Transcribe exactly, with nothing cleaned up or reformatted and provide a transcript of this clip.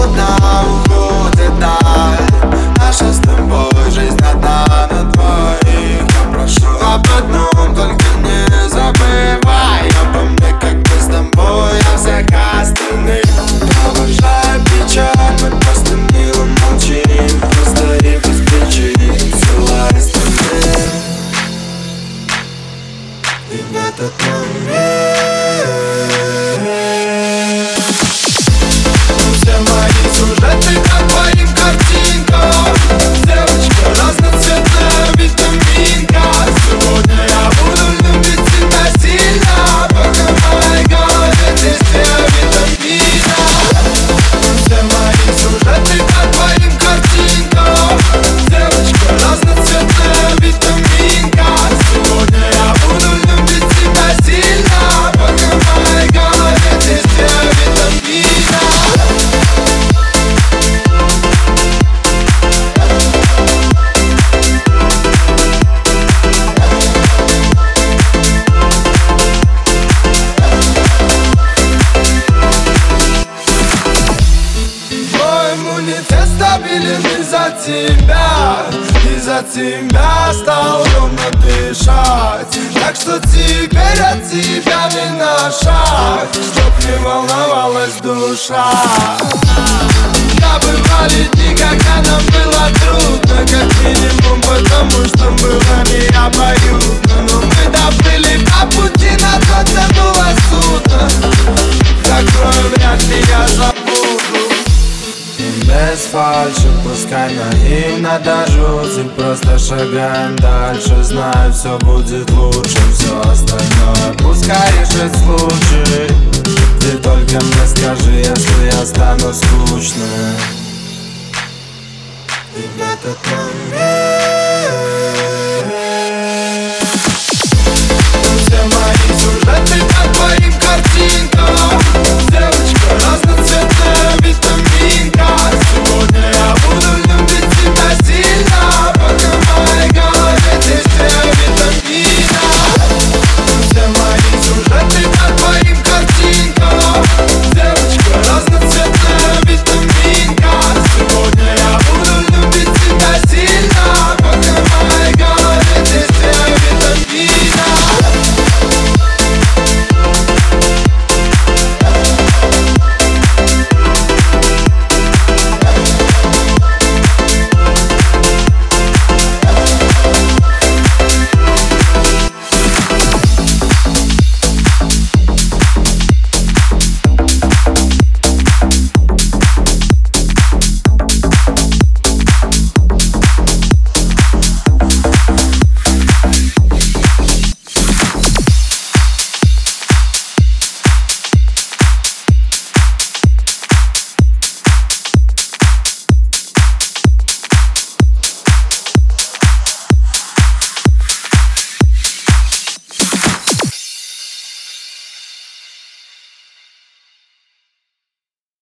трудно уходит даль. Наша с тобой жизнь одна на двоих. Я прошу об одном, только не забывай обо мне, как мы с тобой о всех остальных. Провожая печаль, мы просто мило молчим, просто и без причин, целая остальных. И в этот момент все мои сюжеты по твоим картинкам. Девочка разноцветная витаминка. Сегодня я буду любить тебя сильно, пока в моей голове здесь две витамина. Все мои сюжеты по твоим картинкам. Девочка разноцветная витаминка. Сегодня я буду любить тебя сильно, пока в моей голове здесь две витамина. Стабилен из-за тебя, из-за тебя стал ровно дышать. Так что теперь от тебя не на шаг, чтоб не волновалась душа. Да, бывали дни, когда нам было трудно, как минимум потому, что было не обоюдно. Но мы доплыли по пути, на тот тянуло судно. Такое вряд ли я забуду. Без фальши, пускай наивно даже и просто шагаем дальше. Знаю, все будет лучше, все остальное пускай решит случай. Ты только мне скажи, если я стану скучным. И в этот момент все мои сюжеты по твоим картинкам.